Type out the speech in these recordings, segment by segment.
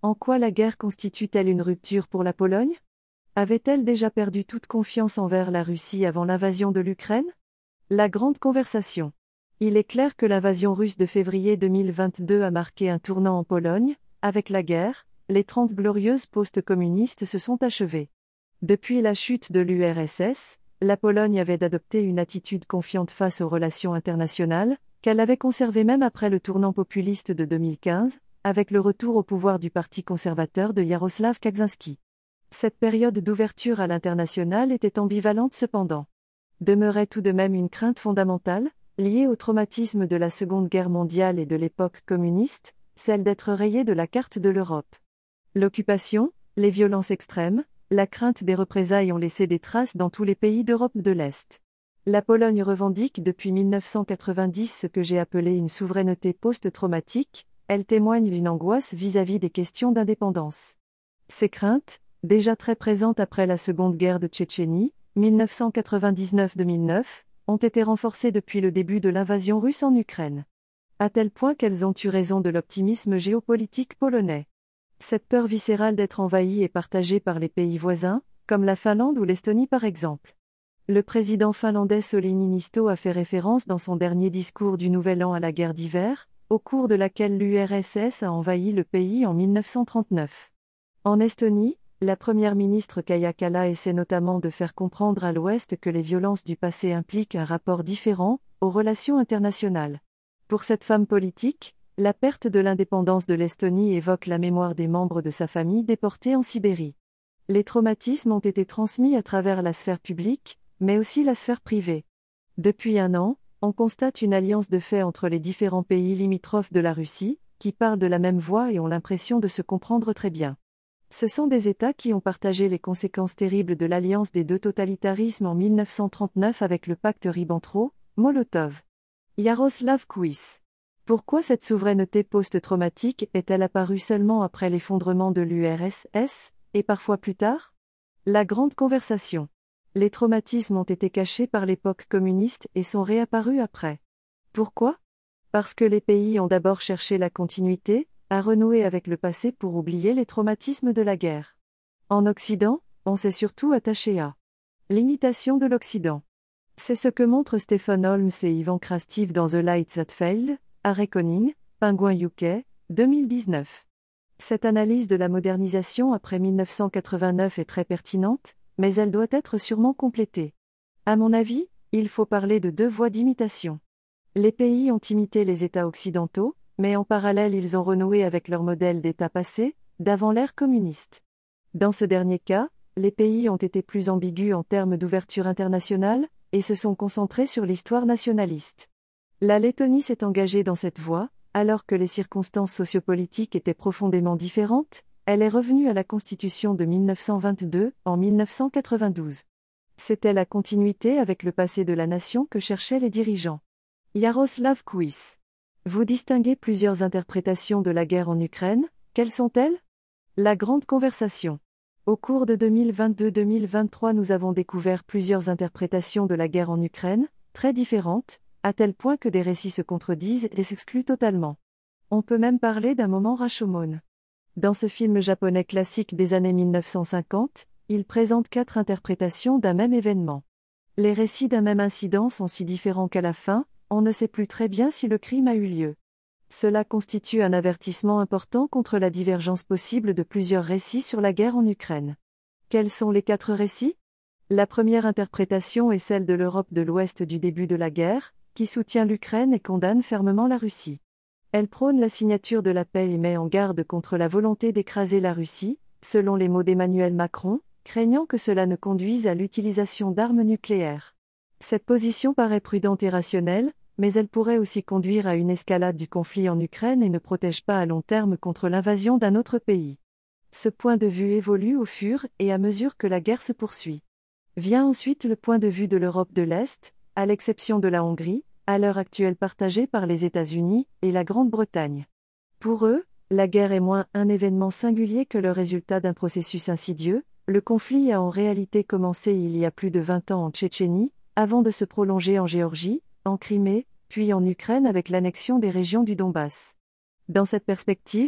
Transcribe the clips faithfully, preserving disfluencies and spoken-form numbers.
En quoi la guerre constitue-t-elle une rupture pour la Pologne? Avait-elle déjà perdu toute confiance envers la Russie avant l'invasion de l'Ukraine? La grande conversation. Il est clair que l'invasion russe de février deux mille vingt-deux a marqué un tournant en Pologne. Avec la guerre, les Trente Glorieuses post-communistes se sont achevées. Depuis la chute de l'U R S S, la Pologne avait adopté une attitude confiante face aux relations internationales, qu'elle avait conservée même après le tournant populiste de deux mille quinze, avec le retour au pouvoir du Parti conservateur de Jarosław Kaczyński. Cette période d'ouverture à l'international était ambivalente cependant. Demeurait tout de même une crainte fondamentale, liée au traumatisme de la Seconde Guerre mondiale et de l'époque communiste, celle d'être rayée de la carte de l'Europe. L'occupation, les violences extrêmes, la crainte des représailles ont laissé des traces dans tous les pays d'Europe de l'Est. La Pologne revendique depuis mille neuf cent quatre-vingt-dix ce que j'ai appelé une souveraineté post-traumatique. Elle témoigne d'une angoisse vis-à-vis des questions d'indépendance. Ces craintes, déjà très présentes après la Seconde Guerre de Tchétchénie, mille neuf cent quatre-vingt-dix-neuf à deux mille neuf, ont été renforcées depuis le début de l'invasion russe en Ukraine. À tel point qu'elles ont eu raison de l'optimisme géopolitique polonais. Cette peur viscérale d'être envahi est partagée par les pays voisins, comme la Finlande ou l'Estonie par exemple. Le président finlandais Sauli Niinisto a fait référence dans son dernier discours du Nouvel An à la guerre d'hiver, au cours de laquelle l'U R S S a envahi le pays en mille neuf cent trente-neuf. En Estonie, la première ministre Kaja Kallas essaie notamment de faire comprendre à l'Ouest que les violences du passé impliquent un rapport différent aux relations internationales. Pour cette femme politique, la perte de l'indépendance de l'Estonie évoque la mémoire des membres de sa famille déportés en Sibérie. Les traumatismes ont été transmis à travers la sphère publique, mais aussi la sphère privée. Depuis un an, on constate une alliance de fait entre les différents pays limitrophes de la Russie, qui parlent de la même voix et ont l'impression de se comprendre très bien. Ce sont des États qui ont partagé les conséquences terribles de l'alliance des deux totalitarismes en mille neuf cent trente-neuf avec le pacte Ribbentrop-Molotov. Jaroslav Kuis. Pourquoi cette souveraineté post-traumatique est-elle apparue seulement après l'effondrement de l'U R S S, et parfois plus tard? La grande conversation. Les traumatismes ont été cachés par l'époque communiste et sont réapparus après. Pourquoi? Parce que les pays ont d'abord cherché la continuité, à renouer avec le passé pour oublier les traumatismes de la guerre. En Occident, on s'est surtout attaché à l'imitation de l'Occident. C'est ce que montrent Stephen Holmes et Ivan Krastev dans The Light That Failed, à Reckoning, Penguin U K, deux mille dix-neuf. Cette analyse de la modernisation après mille neuf cent quatre-vingt-neuf est très pertinente, mais elle doit être sûrement complétée. À mon avis, il faut parler de deux voies d'imitation. Les pays ont imité les États occidentaux, mais en parallèle ils ont renoué avec leur modèle d'État passé, d'avant l'ère communiste. Dans ce dernier cas, les pays ont été plus ambigus en termes d'ouverture internationale, et se sont concentrés sur l'histoire nationaliste. La Lettonie s'est engagée dans cette voie, alors que les circonstances sociopolitiques étaient profondément différentes. Elle est revenue à la Constitution de mille neuf cent vingt-deux, en mille neuf cent quatre-vingt-douze. C'était la continuité avec le passé de la nation que cherchaient les dirigeants. Jaroslav Kuis. Vous distinguez plusieurs interprétations de la guerre en Ukraine, quelles sont-elles? La grande conversation. Au cours de deux mille vingt-deux à deux mille vingt-trois, nous avons découvert plusieurs interprétations de la guerre en Ukraine, très différentes, à tel point que des récits se contredisent et s'excluent totalement. On peut même parler d'un moment Rashomon. Dans ce film japonais classique des années mille neuf cent cinquante, il présente quatre interprétations d'un même événement. Les récits d'un même incident sont si différents qu'à la fin, on ne sait plus très bien si le crime a eu lieu. Cela constitue un avertissement important contre la divergence possible de plusieurs récits sur la guerre en Ukraine. Quels sont les quatre récits? La première interprétation est celle de l'Europe de l'Ouest du début de la guerre, qui soutient l'Ukraine et condamne fermement la Russie. Elle prône la signature de la paix et met en garde contre la volonté d'écraser la Russie, selon les mots d'Emmanuel Macron, craignant que cela ne conduise à l'utilisation d'armes nucléaires. Cette position paraît prudente et rationnelle, mais elle pourrait aussi conduire à une escalade du conflit en Ukraine et ne protège pas à long terme contre l'invasion d'un autre pays. Ce point de vue évolue au fur et à mesure que la guerre se poursuit. Vient ensuite le point de vue de l'Europe de l'Est, à l'exception de la Hongrie, à l'heure actuelle partagée par les États-Unis et la Grande-Bretagne. Pour eux, la guerre est moins un événement singulier que le résultat d'un processus insidieux. Le conflit a en réalité commencé il y a plus de vingt ans en Tchétchénie, avant de se prolonger en Géorgie, en Crimée, puis en Ukraine avec l'annexion des régions du Donbass. Dans cette perspective,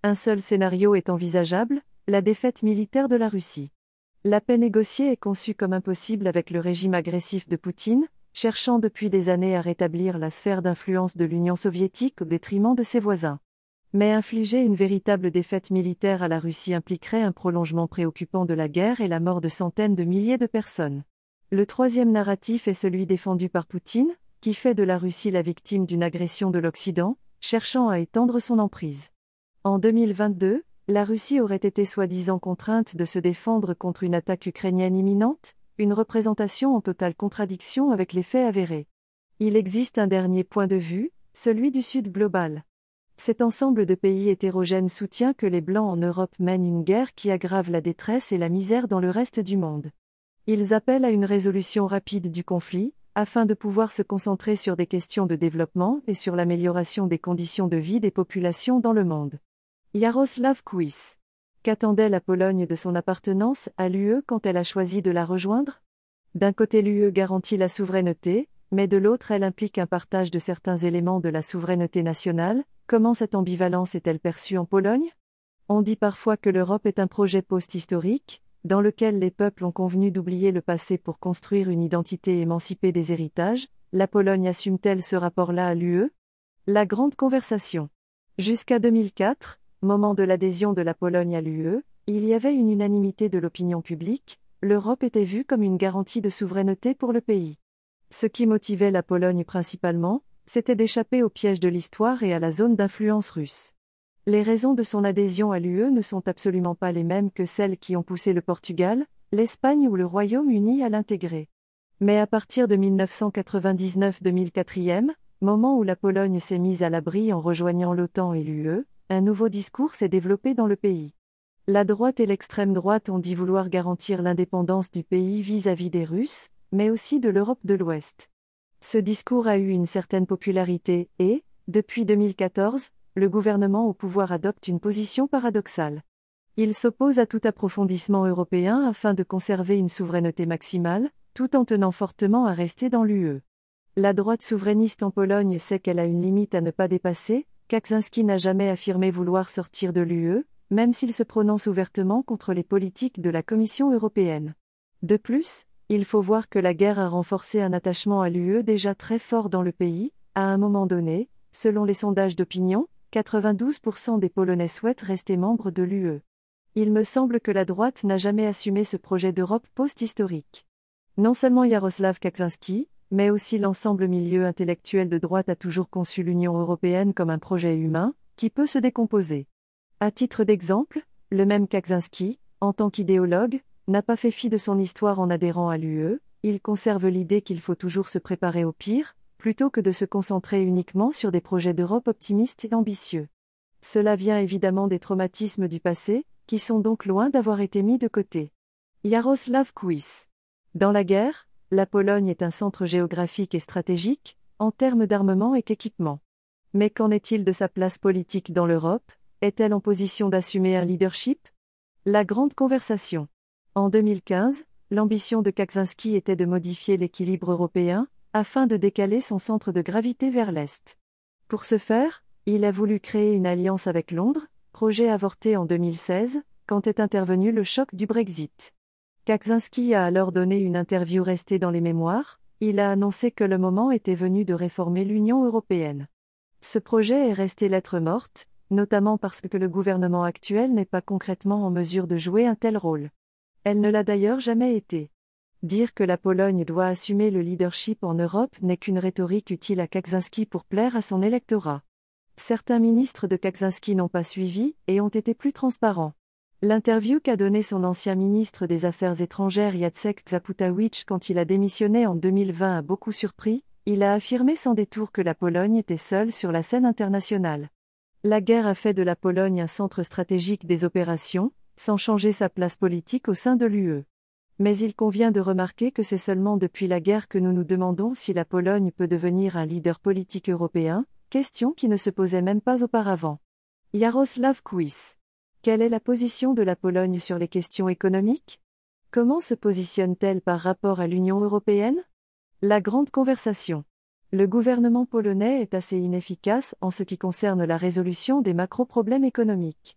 Un seul scénario est envisageable, la défaite militaire de la Russie. La paix négociée est conçue comme impossible avec le régime agressif de Poutine, cherchant depuis des années à rétablir la sphère d'influence de l'Union soviétique au détriment de ses voisins. Mais infliger une véritable défaite militaire à la Russie impliquerait un prolongement préoccupant de la guerre et la mort de centaines de milliers de personnes. Le troisième narratif est celui défendu par Poutine, qui fait de la Russie la victime d'une agression de l'Occident, cherchant à étendre son emprise. En deux mille vingt-deux, la Russie aurait été soi-disant contrainte de se défendre contre une attaque ukrainienne imminente, une représentation en totale contradiction avec les faits avérés. Il existe un dernier point de vue, celui du Sud global. Cet ensemble de pays hétérogènes soutient que les Blancs en Europe mènent une guerre qui aggrave la détresse et la misère dans le reste du monde. Ils appellent à une résolution rapide du conflit, afin de pouvoir se concentrer sur des questions de développement et sur l'amélioration des conditions de vie des populations dans le monde. Yaroslav Kuis. Qu'attendait la Pologne de son appartenance à l'U E quand elle a choisi de la rejoindre ? D'un côté l'U E garantit la souveraineté, mais de l'autre elle implique un partage de certains éléments de la souveraineté nationale. Comment cette ambivalence est-elle perçue en Pologne ? On dit parfois que l'Europe est un projet post-historique, dans lequel les peuples ont convenu d'oublier le passé pour construire une identité émancipée des héritages. La Pologne assume-t-elle ce rapport-là à l'U E ? La grande conversation. Jusqu'à deux mille quatre, moment de l'adhésion de la Pologne à l'U E, il y avait une unanimité de l'opinion publique, l'Europe était vue comme une garantie de souveraineté pour le pays. Ce qui motivait la Pologne principalement, c'était d'échapper au piège de l'histoire et à la zone d'influence russe. Les raisons de son adhésion à l'U E ne sont absolument pas les mêmes que celles qui ont poussé le Portugal, l'Espagne ou le Royaume-Uni à l'intégrer. Mais à partir de mille neuf cent quatre-vingt-dix-neuf deux mille quatre, moment où la Pologne s'est mise à l'abri en rejoignant l'OTAN et l'U E, un nouveau discours s'est développé dans le pays. La droite et l'extrême droite ont dit vouloir garantir l'indépendance du pays vis-à-vis des Russes, mais aussi de l'Europe de l'Ouest. Ce discours a eu une certaine popularité et, depuis deux mille quatorze, le gouvernement au pouvoir adopte une position paradoxale. Il s'oppose à tout approfondissement européen afin de conserver une souveraineté maximale, tout en tenant fortement à rester dans l'U E. La droite souverainiste en Pologne sait qu'elle a une limite à ne pas dépasser. Kaczynski n'a jamais affirmé vouloir sortir de l'U E, même s'il se prononce ouvertement contre les politiques de la Commission européenne. De plus, il faut voir que la guerre a renforcé un attachement à l'U E déjà très fort dans le pays. À un moment donné, selon les sondages d'opinion, quatre-vingt-douze pour cent des Polonais souhaitent rester membres de l'U E. Il me semble que la droite n'a jamais assumé ce projet d'Europe post-historique. Non seulement Jaroslaw Kaczynski, mais aussi l'ensemble milieu intellectuel de droite a toujours conçu l'Union européenne comme un projet humain, qui peut se décomposer. À titre d'exemple, le même Kaczynski, en tant qu'idéologue, n'a pas fait fi de son histoire en adhérant à l'U E, il conserve l'idée qu'il faut toujours se préparer au pire, plutôt que de se concentrer uniquement sur des projets d'Europe optimistes et ambitieux. Cela vient évidemment des traumatismes du passé, qui sont donc loin d'avoir été mis de côté. Yaroslav Kuis. Dans la guerre, la Pologne est un centre géographique et stratégique, en termes d'armement et qu'équipement. Mais qu'en est-il de sa place politique dans l'Europe ? Est-elle en position d'assumer un leadership ? La grande conversation. En deux mille quinze, l'ambition de Kaczynski était de modifier l'équilibre européen, afin de décaler son centre de gravité vers l'Est. Pour ce faire, il a voulu créer une alliance avec Londres, projet avorté en deux mille seize, quand est intervenu le choc du Brexit. Kaczynski a alors donné une interview restée dans les mémoires, il a annoncé que le moment était venu de réformer l'Union européenne. Ce projet est resté lettre morte, notamment parce que le gouvernement actuel n'est pas concrètement en mesure de jouer un tel rôle. Elle ne l'a d'ailleurs jamais été. Dire que la Pologne doit assumer le leadership en Europe n'est qu'une rhétorique utile à Kaczynski pour plaire à son électorat. Certains ministres de Kaczynski n'ont pas suivi et ont été plus transparents. L'interview qu'a donnée son ancien ministre des Affaires étrangères Jacek Czaputowicz quand il a démissionné en deux mille vingt a beaucoup surpris, il a affirmé sans détour que la Pologne était seule sur la scène internationale. La guerre a fait de la Pologne un centre stratégique des opérations, sans changer sa place politique au sein de l'U E. Mais il convient de remarquer que c'est seulement depuis la guerre que nous nous demandons si la Pologne peut devenir un leader politique européen, question qui ne se posait même pas auparavant. Yaroslav Kuis. Quelle est la position de la Pologne sur les questions économiques ? Comment se positionne-t-elle par rapport à l'Union européenne ? La grande conversation. Le gouvernement polonais est assez inefficace en ce qui concerne la résolution des macro-problèmes économiques.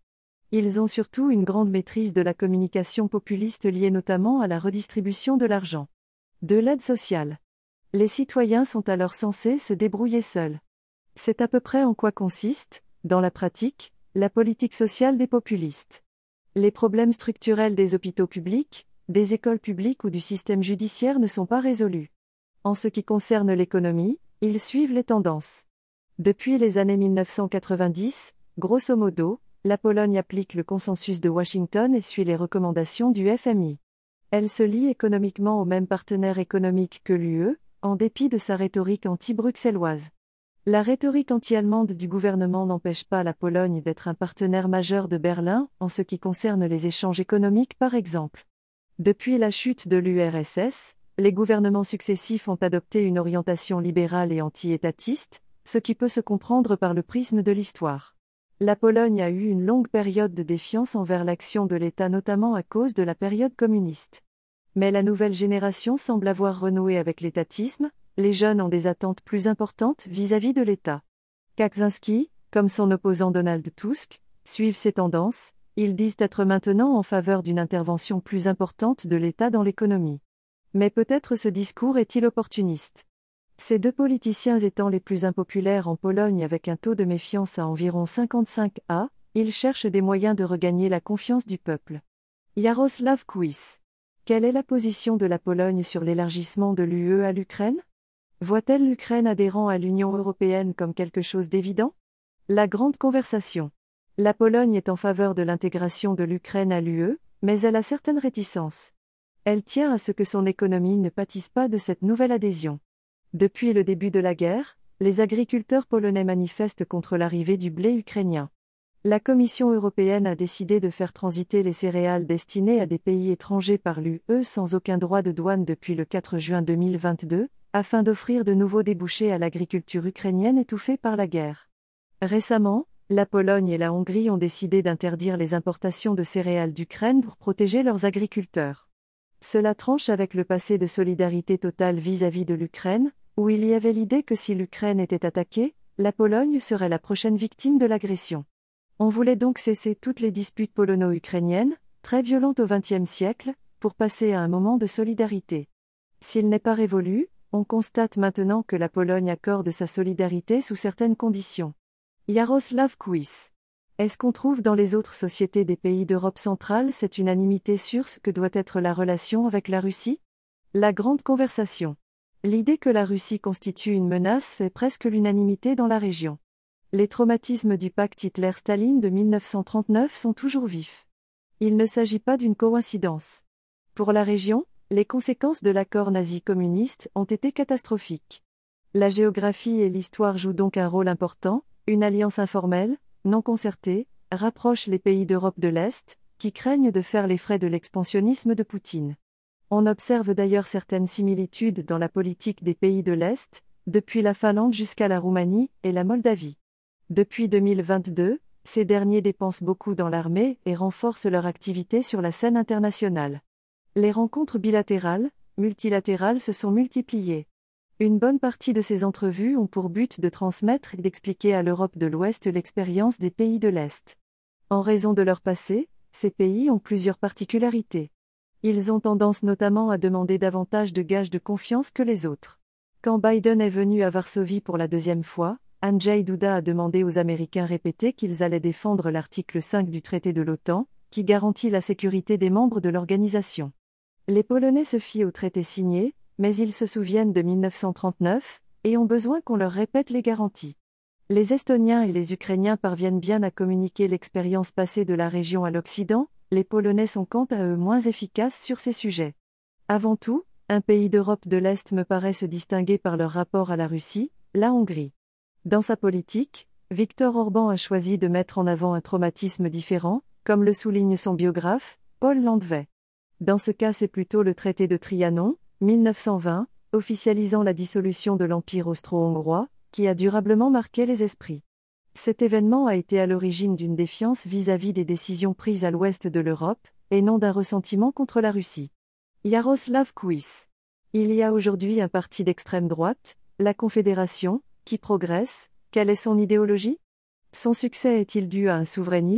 Ils ont surtout une grande maîtrise de la communication populiste liée notamment à la redistribution de l'argent. De l'aide sociale. Les citoyens sont alors censés se débrouiller seuls. C'est à peu près en quoi consiste, dans la pratique, la politique sociale des populistes. Les problèmes structurels des hôpitaux publics, des écoles publiques ou du système judiciaire ne sont pas résolus. En ce qui concerne l'économie, ils suivent les tendances. Depuis les années mille neuf cent quatre-vingt-dix, grosso modo, la Pologne applique le consensus de Washington et suit les recommandations du F M I. Elle se lie économiquement aux mêmes partenaires économiques que l'U E, en dépit de sa rhétorique anti-bruxelloise. La rhétorique anti-allemande du gouvernement n'empêche pas la Pologne d'être un partenaire majeur de Berlin, en ce qui concerne les échanges économiques par exemple. Depuis la chute de l'U R S S, les gouvernements successifs ont adopté une orientation libérale et anti-étatiste, ce qui peut se comprendre par le prisme de l'histoire. La Pologne a eu une longue période de défiance envers l'action de l'État notamment à cause de la période communiste. Mais la nouvelle génération semble avoir renoué avec l'étatisme, les jeunes ont des attentes plus importantes vis-à-vis de l'État. Kaczynski, comme son opposant Donald Tusk, suivent ces tendances, ils disent être maintenant en faveur d'une intervention plus importante de l'État dans l'économie. Mais peut-être ce discours est-il opportuniste. Ces deux politiciens étant les plus impopulaires en Pologne avec un taux de méfiance à environ cinquante-cinq pour cent, ils cherchent des moyens de regagner la confiance du peuple. Jarosław Kuis. Quelle est la position de la Pologne sur l'élargissement de l'U E à l'Ukraine ? Voit-elle l'Ukraine adhérant à l'Union européenne comme quelque chose d'évident ? La grande conversation. La Pologne est en faveur de l'intégration de l'Ukraine à l'U E, mais elle a certaines réticences. Elle tient à ce que son économie ne pâtisse pas de cette nouvelle adhésion. Depuis le début de la guerre, les agriculteurs polonais manifestent contre l'arrivée du blé ukrainien. La Commission européenne a décidé de faire transiter les céréales destinées à des pays étrangers par l'U E sans aucun droit de douane depuis le quatre juin deux mille vingt-deux, afin d'offrir de nouveaux débouchés à l'agriculture ukrainienne étouffée par la guerre. Récemment, la Pologne et la Hongrie ont décidé d'interdire les importations de céréales d'Ukraine pour protéger leurs agriculteurs. Cela tranche avec le passé de solidarité totale vis-à-vis de l'Ukraine, où il y avait l'idée que si l'Ukraine était attaquée, la Pologne serait la prochaine victime de l'agression. On voulait donc cesser toutes les disputes polono-ukrainiennes, très violentes au vingtième siècle, pour passer à un moment de solidarité. S'il n'est pas révolu, on constate maintenant que la Pologne accorde sa solidarité sous certaines conditions. Jarosław Kuis. Est-ce qu'on trouve dans les autres sociétés des pays d'Europe centrale cette unanimité sur ce que doit être la relation avec la Russie ? La grande conversation. L'idée que la Russie constitue une menace fait presque l'unanimité dans la région. Les traumatismes du pacte Hitler-Staline de mille neuf cent trente-neuf sont toujours vifs. Il ne s'agit pas d'une coïncidence. Pour la région, les conséquences de l'accord nazi-communiste ont été catastrophiques. La géographie et l'histoire jouent donc un rôle important, une alliance informelle, non concertée, rapproche les pays d'Europe de l'Est, qui craignent de faire les frais de l'expansionnisme de Poutine. On observe d'ailleurs certaines similitudes dans la politique des pays de l'Est, depuis la Finlande jusqu'à la Roumanie et la Moldavie. Depuis deux mille vingt-deux, ces derniers dépensent beaucoup dans l'armée et renforcent leur activité sur la scène internationale. Les rencontres bilatérales, multilatérales se sont multipliées. Une bonne partie de ces entrevues ont pour but de transmettre et d'expliquer à l'Europe de l'Ouest l'expérience des pays de l'Est. En raison de leur passé, ces pays ont plusieurs particularités. Ils ont tendance notamment à demander davantage de gages de confiance que les autres. Quand Biden est venu à Varsovie pour la deuxième fois, Andrzej Duda a demandé aux Américains répétés qu'ils allaient défendre l'article cinq du traité de l'OTAN, qui garantit la sécurité des membres de l'organisation. Les Polonais se fient au traité signé, mais ils se souviennent de mille neuf cent trente-neuf, et ont besoin qu'on leur répète les garanties. Les Estoniens et les Ukrainiens parviennent bien à communiquer l'expérience passée de la région à l'Occident, les Polonais sont quant à eux moins efficaces sur ces sujets. Avant tout, un pays d'Europe de l'Est me paraît se distinguer par leur rapport à la Russie, la Hongrie. Dans sa politique, Viktor Orban a choisi de mettre en avant un traumatisme différent, comme le souligne son biographe, Paul Landvé. Dans ce cas c'est plutôt le traité de Trianon, mille neuf cent vingt, officialisant la dissolution de l'Empire austro-hongrois, qui a durablement marqué les esprits. Cet événement a été à l'origine d'une défiance vis-à-vis des décisions prises à l'ouest de l'Europe, et non d'un ressentiment contre la Russie. Jarosław Kuis. Il y a aujourd'hui un parti d'extrême droite, la Confédération, qui progresse. Quelle est son idéologie ? Son succès est-il dû à un souverainisme,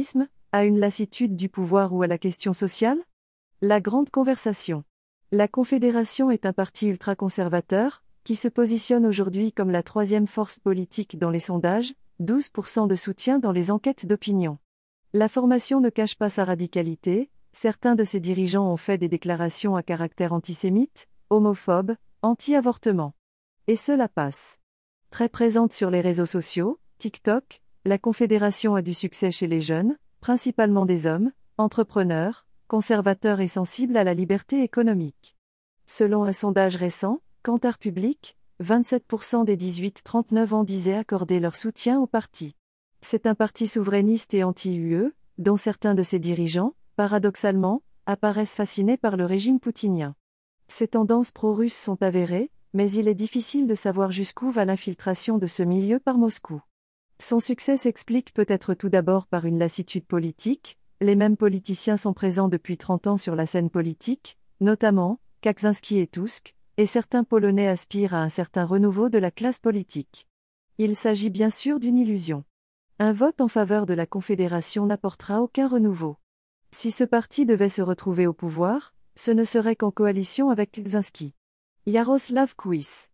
À une lassitude du pouvoir ou à la question sociale? La grande conversation. La Confédération est un parti ultra-conservateur, qui se positionne aujourd'hui comme la troisième force politique dans les sondages, douze pour cent de soutien dans les enquêtes d'opinion. La formation ne cache pas sa radicalité, certains de ses dirigeants ont fait des déclarations à caractère antisémite, homophobe, anti-avortement. Et cela passe. Très présente sur les réseaux sociaux, TikTok, la Confédération a du succès chez les jeunes, principalement des hommes, entrepreneurs, conservateurs et sensibles à la liberté économique. Selon un sondage récent, Kantar Public, vingt-sept pour cent des dix-huit trente-neuf ans disaient accorder leur soutien au parti. C'est un parti souverainiste et anti-U E, dont certains de ses dirigeants, paradoxalement, apparaissent fascinés par le régime poutinien. Ces tendances pro-russes sont avérées, mais il est difficile de savoir jusqu'où va l'infiltration de ce milieu par Moscou. Son succès s'explique peut-être tout d'abord par une lassitude politique, les mêmes politiciens sont présents depuis trente ans sur la scène politique, notamment, Kaczynski et Tusk, et certains Polonais aspirent à un certain renouveau de la classe politique. Il s'agit bien sûr d'une illusion. Un vote en faveur de la Confédération n'apportera aucun renouveau. Si ce parti devait se retrouver au pouvoir, ce ne serait qu'en coalition avec Kaczynski. Yaroslav Kuis.